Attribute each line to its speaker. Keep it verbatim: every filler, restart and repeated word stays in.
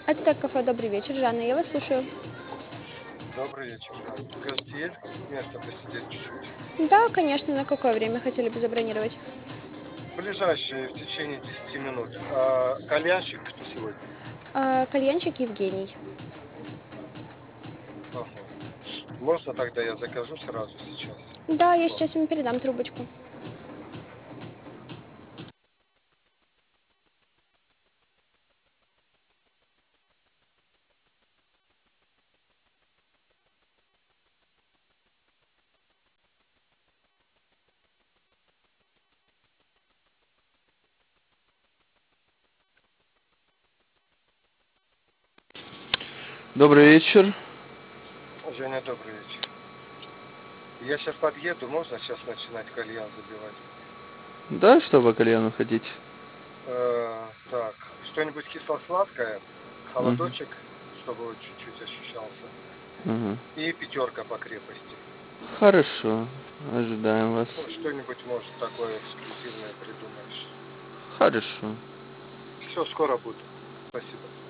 Speaker 1: Это так кафе «Добрый вечер». Жанна, я вас слушаю.
Speaker 2: Добрый вечер. Скажите, есть место посидеть чуть-чуть?
Speaker 1: Да, конечно, на какое время хотели бы забронировать?
Speaker 2: Ближайшие в течение десяти минут. А, кальянщик кто сегодня?
Speaker 1: А, кальянщик Евгений.
Speaker 2: Ага. Можно тогда я закажу сразу сейчас?
Speaker 1: Да, я
Speaker 2: Вам.
Speaker 1: сейчас ему передам трубочку.
Speaker 3: Добрый вечер.
Speaker 2: Женя, добрый вечер. Я сейчас подъеду, можно сейчас начинать кальян забивать?
Speaker 3: Да, что по кальяну хотите?
Speaker 2: Э, так, что-нибудь кисло-сладкое,
Speaker 3: Мгм,
Speaker 2: холодочек, чтобы вот чуть-чуть ощущался,
Speaker 3: мгм.
Speaker 2: и пятерка по крепости.
Speaker 3: Хорошо. Ожидаем
Speaker 2: Ну,
Speaker 3: вас.
Speaker 2: что-нибудь, может, такое эксклюзивное придумаешь.
Speaker 3: Хорошо.
Speaker 2: Все, скоро буду. Спасибо.